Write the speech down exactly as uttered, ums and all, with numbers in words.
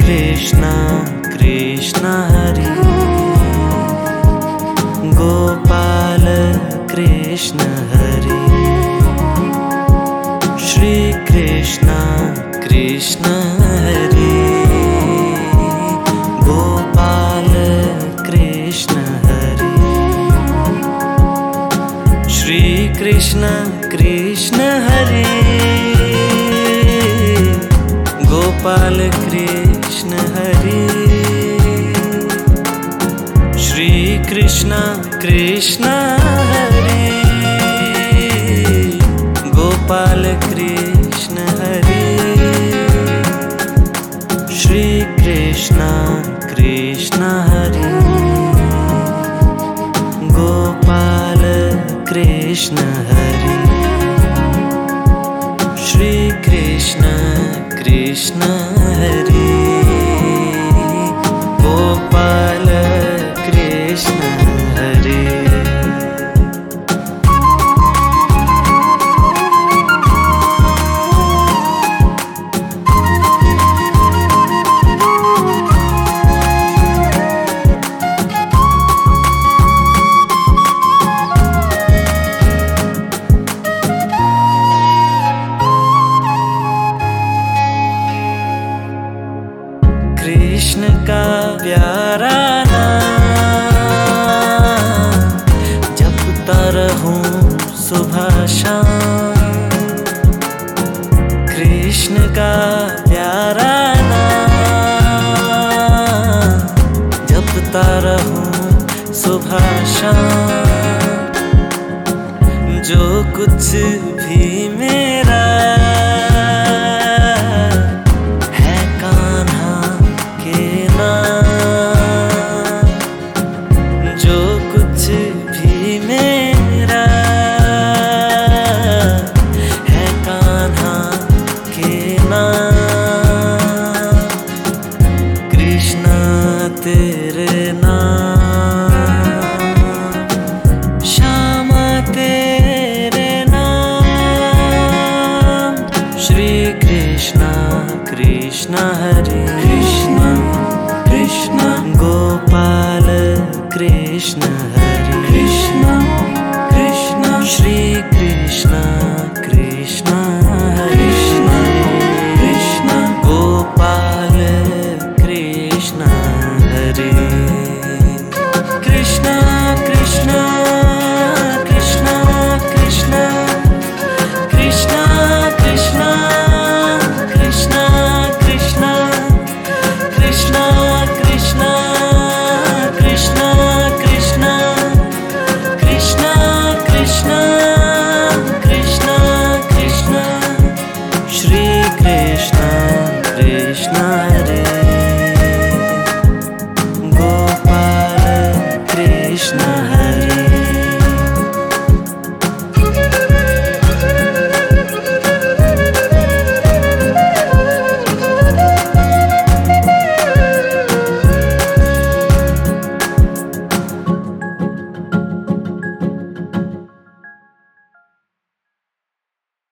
कृष्णा कृष्णा हरे गोपाल कृष्ण हरे श्री कृष्णा कृष्ण हरे गोपाल कृष्ण हरे श्री कृष्ण कृष्ण हरे गोपाल कृष्ण हरे श्री कृष्ण कृष्ण हरे गोपाल कृष्ण हरे श्री कृष्ण कृष्ण हरे गोपाल कृष्ण हरे श्री कृष्ण कृष्ण हरे गोपाल कृष्ण हरे। कृष्ण का प्यारा नाम जपता रहूं सुबह शाम। कृष्ण का प्यारा नाम जपता रहूं सुबह शाम। जो कुछ भी मेरा तेरे नाम श्यामा तेरे नाम श्री कृष्णा कृष्णा हरे कृष्णा कृष्णा गोपाल कृष्ण हरे कृष्णा कृष्णा श्री कृष्णा कृष्णा हरे कृष्णा गोपाल कृष्ण हरे कृष्णा कृष्णा कृष्णा कृष्णा कृष्णा कृष्णा कृष्णा कृष्णा कृष्णा कृष्णा कृष्णा कृष्णा कृष्णा कृष्णा कृष्णा कृष्णा श्री कृष्णा कृष्णा